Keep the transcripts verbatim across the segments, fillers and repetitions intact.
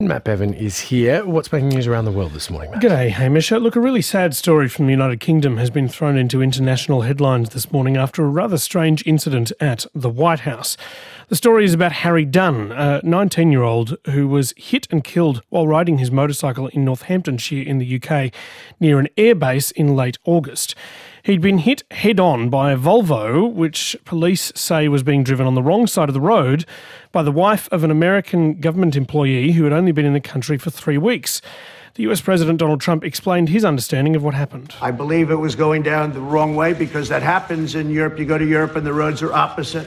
Matt Bevan is here. What's making news around the world this morning, Matt? G'day, Hamish. Look, a really sad story from the United Kingdom has been thrown into international headlines this morning after a rather strange incident at the White House. The story is about Harry Dunn, a nineteen-year-old who was hit and killed while riding his motorcycle in Northamptonshire in the U K near an airbase in late August. He'd been hit head-on by a Volvo, which police say was being driven on the wrong side of the road by the wife of an American government employee who had only been in the country for three weeks. The U S President Donald Trump explained his understanding of what happened. I believe it was going down the wrong way because that happens in Europe. You go to Europe and the roads are opposite.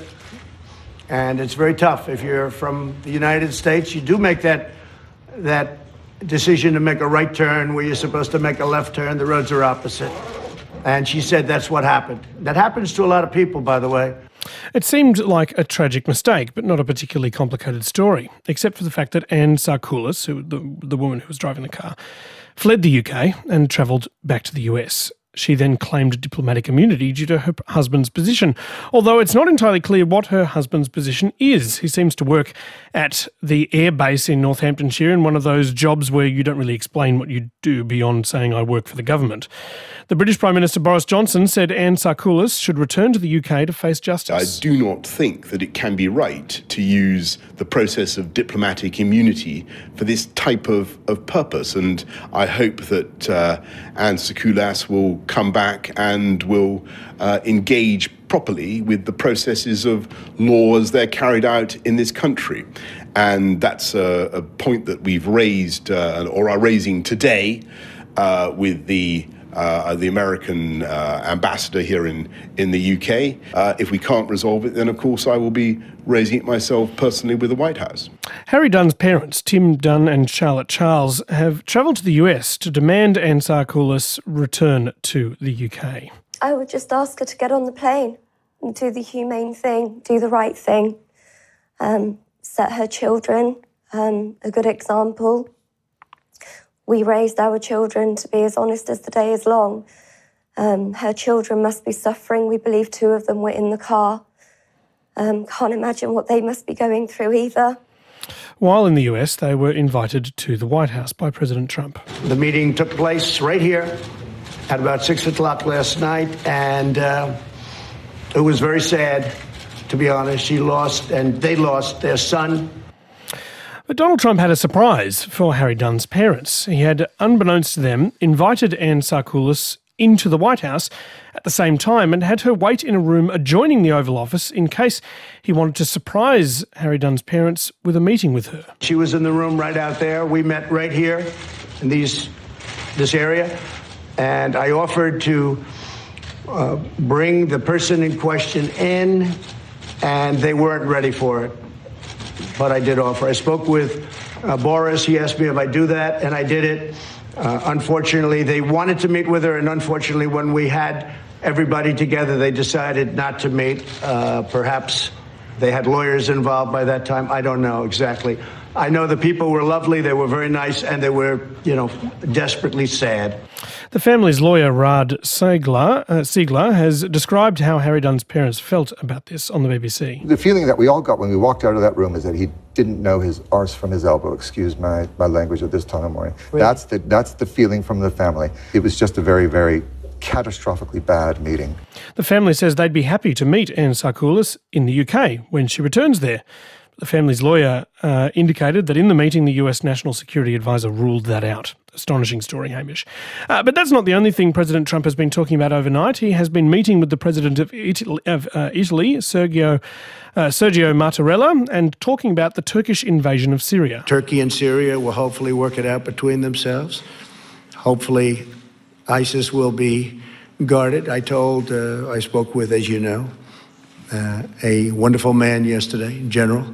And it's very tough. If you're from the United States, you do make that that decision to make a right turn where you're supposed to make a left turn. The roads are opposite. And she said that's what happened. That happens to a lot of people, by the way. It seemed like a tragic mistake, but not a particularly complicated story, except for the fact that Anne Sarkoulas, who, the, the woman who was driving the car, fled the U K and travelled back to the U S. She then claimed diplomatic immunity due to her husband's position, although it's not entirely clear what her husband's position is. He seems to work at the air base in Northamptonshire in one of those jobs where you don't really explain what you do beyond saying I work for the government. The British Prime Minister Boris Johnson said Anne Sarkoulas should return to the U K to face justice. I do not think that it can be right to use the process of diplomatic immunity for this type of, of purpose, and I hope that uh, Anne Sarkoulas will come back and will uh, engage properly with the processes of law as they're carried out in this country. And that's a, a point that we've raised uh, or are raising today uh, with the Uh, the American uh, ambassador here in, in the U K. Uh, if we can't resolve it, then of course I will be raising it myself personally with the White House. Harry Dunn's parents, Tim Dunn and Charlotte Charles, have travelled to the U S to demand Anne Sarkoulas return to the U K. I would just ask her to get on the plane and do the humane thing, do the right thing, um, set her children um, a good example. We raised our children to be as honest as the day is long. Um, her children must be suffering. We believe two of them were in the car. Um, can't imagine what they must be going through either. While in the U S, they were invited to the White House by President Trump. The meeting took place right here at about six o'clock last night, and uh, it was very sad, to be honest. She lost, and they lost their son. But Donald Trump had a surprise for Harry Dunn's parents. He had, unbeknownst to them, invited Anne Sarkoulas into the White House at the same time and had her wait in a room adjoining the Oval Office in case he wanted to surprise Harry Dunn's parents with a meeting with her. She was in the room right out there. We met right here in these this area, and I offered to uh, bring the person in question in, and they weren't ready for it. But I did offer. I spoke with uh, Boris. He asked me if I do that, and I did it. Uh, unfortunately, they wanted to meet with her, and unfortunately, when we had everybody together, they decided not to meet. Uh, perhaps they had lawyers involved by that time. I don't know exactly. I know the people were lovely. They were very nice, and they were, you know, desperately sad. The family's lawyer, Rad Siegler, uh, Siegler, has described how Harry Dunn's parents felt about this on the B B C. The feeling that we all got when we walked out of that room is that he didn't know his arse from his elbow, excuse my, my language at this time of morning. Really? That's the, that's the feeling from the family. It was just a very, very catastrophically bad meeting. The family says they'd be happy to meet Anne Sarkoulas in the U K when she returns there. The family's lawyer uh, indicated that in the meeting, the U S National Security Advisor ruled that out. Astonishing story, Hamish. Uh, but that's not the only thing President Trump has been talking about overnight. He has been meeting with the President of Italy, of, uh, Italy Sergio, uh, Sergio Mattarella, and talking about the Turkish invasion of Syria. Turkey and Syria will hopefully work it out between themselves. Hopefully ISIS will be guarded. I told, uh, I spoke with, as you know, uh, a wonderful man yesterday, General,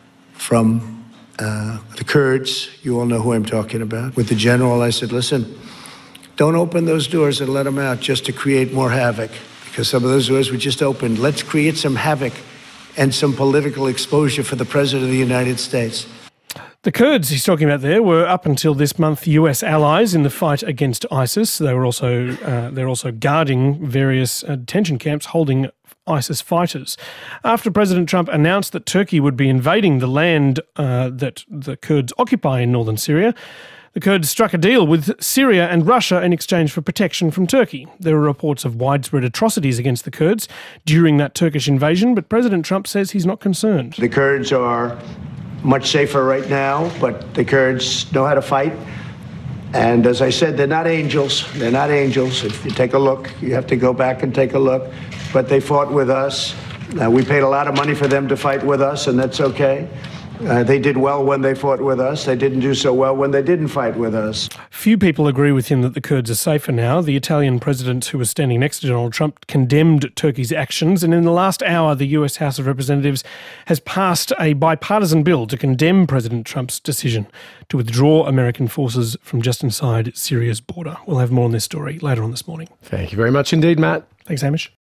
from uh, the Kurds. You all know who I'm talking about. With the general, I said, listen, don't open those doors and let them out just to create more havoc, because some of those doors were just opened. Let's create some havoc and some political exposure for the President of the United States. The Kurds he's talking about there were up until this month U S allies in the fight against ISIS. They were also uh, they're also guarding various uh, detention camps holding ISIS fighters. After President Trump announced that Turkey would be invading the land uh, that the Kurds occupy in northern Syria, the Kurds struck a deal with Syria and Russia in exchange for protection from Turkey. There are reports of widespread atrocities against the Kurds during that Turkish invasion, but President Trump says he's not concerned. The Kurds are much safer right now, but the Kurds know how to fight. And as I said, they're not angels. They're not angels. If you take a look, you have to go back and take a look. But they fought with us. Uh, we paid a lot of money for them to fight with us, and that's okay. Uh, they did well when they fought with us. They didn't do so well when they didn't fight with us. Few people agree with him that the Kurds are safer now. The Italian president, who was standing next to Donald Trump, condemned Turkey's actions. And in the last hour, the U S House of Representatives has passed a bipartisan bill to condemn President Trump's decision to withdraw American forces from just inside Syria's border. We'll have more on this story later on this morning. Thank you very much indeed, Matt. Thanks, Hamish.